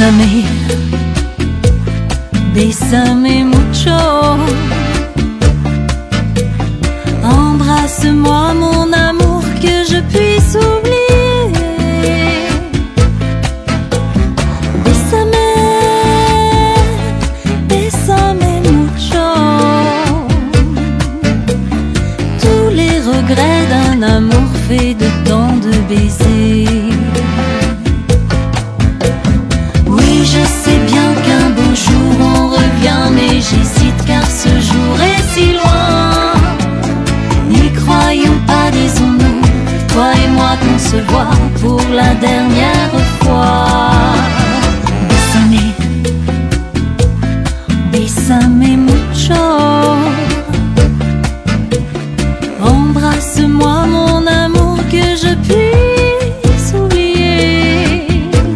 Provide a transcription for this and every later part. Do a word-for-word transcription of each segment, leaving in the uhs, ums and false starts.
Bésame, bésame mucho. Embrasse-moi mon amour, que je puisse oublier. Bésame, bésame mucho. Tous les regrets d'un amour fait de tant de baisers. Je sais bien qu'un beau jour on revient, mais j'hésite car ce jour est si loin. N'y croyons pas, disons-nous, toi et moi qu'on se voit pour la dernière fois. Bésame, bésame mucho. Embrasse-moi mon amour, que je puisse oublier.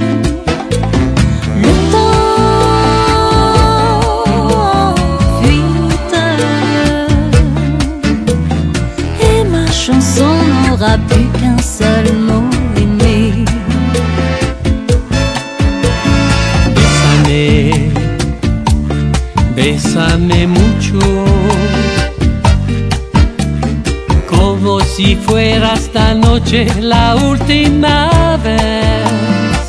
Chanson n'aura plus qu'un seul mot aimé. Bésame, bésame mucho, como si fuera esta noche la última vez.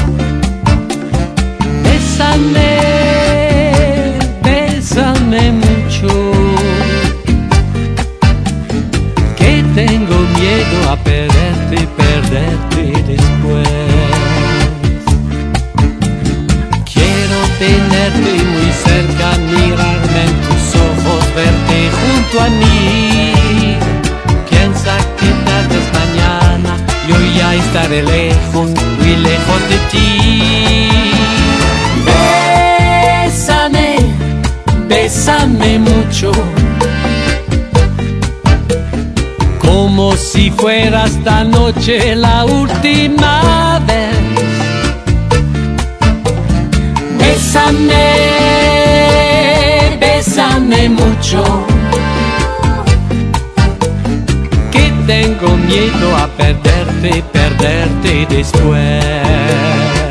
Bésame, bésame mucho, tengo miedo a perderte y perderte después. Quiero tenerte muy cerca, mirarme en tus ojos, verte junto a mí. Piensa que tal vez mañana yo ya estaré lejos, muy lejos de ti. Bésame, bésame mucho, como si fuera esta noche la última vez. Bésame, bésame mucho, que tengo miedo a perderte y perderte después.